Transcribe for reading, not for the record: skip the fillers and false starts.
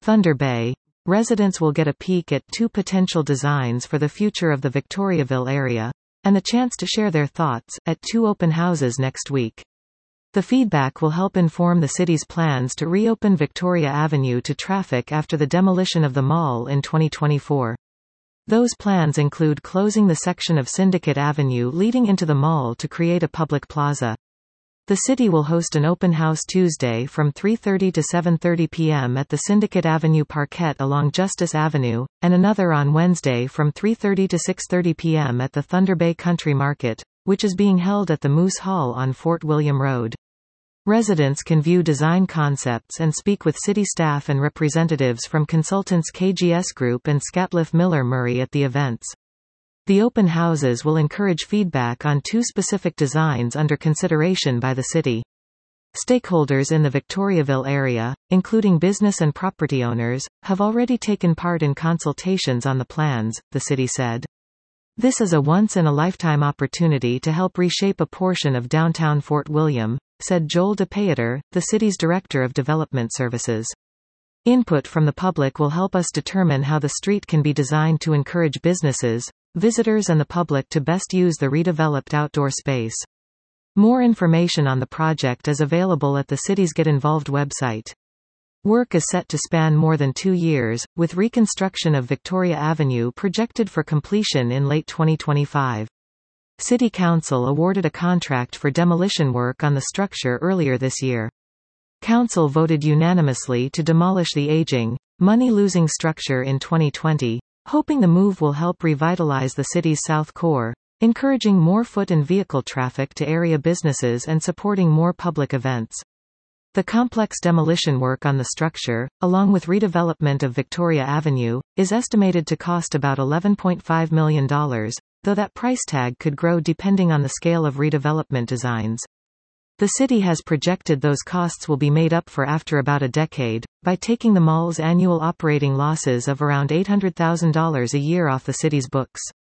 Thunder Bay. Residents will get a peek at 2 potential designs for the future of the Victoriaville area, and the chance to share their thoughts, at 2 open houses next week. The feedback will help inform the city's plans to reopen Victoria Avenue to traffic after the demolition of the mall in 2024. Those plans include closing the section of Syndicate Avenue leading into the mall to create a public plaza. The city will host an open house Tuesday from 3:30 to 7:30 p.m. at the Syndicate Avenue Parquet along Justice Avenue, and another on Wednesday from 3:30 to 6:30 p.m. at the Thunder Bay Country Market, which is being held at the Moose Hall on Fort William Road. Residents can view design concepts and speak with city staff and representatives from consultants KGS Group and Scatliff Miller Murray at the events. The open houses will encourage feedback on 2 specific designs under consideration by the city. Stakeholders in the Victoriaville area, including business and property owners, have already taken part in consultations on the plans, the city said. This is a once-in-a-lifetime opportunity to help reshape a portion of downtown Fort William, said Joel DePaeter, the city's Director of Development Services. Input from the public will help us determine how the street can be designed to encourage businesses, visitors and the public to best use the redeveloped outdoor space. More information on the project is available at the city's Get Involved website. Work is set to span more than 2 years, with reconstruction of Victoria Avenue projected for completion in late 2025. City Council awarded a contract for demolition work on the structure earlier this year. Council voted unanimously to demolish the aging, money-losing structure in 2020, hoping the move will help revitalize the city's South Core, encouraging more foot and vehicle traffic to area businesses and supporting more public events. The complex demolition work on the structure, along with redevelopment of Victoria Avenue, is estimated to cost about $11.5 million, though that price tag could grow depending on the scale of redevelopment designs. The city has projected those costs will be made up for after about a decade, by taking the mall's annual operating losses of around $800,000 a year off the city's books.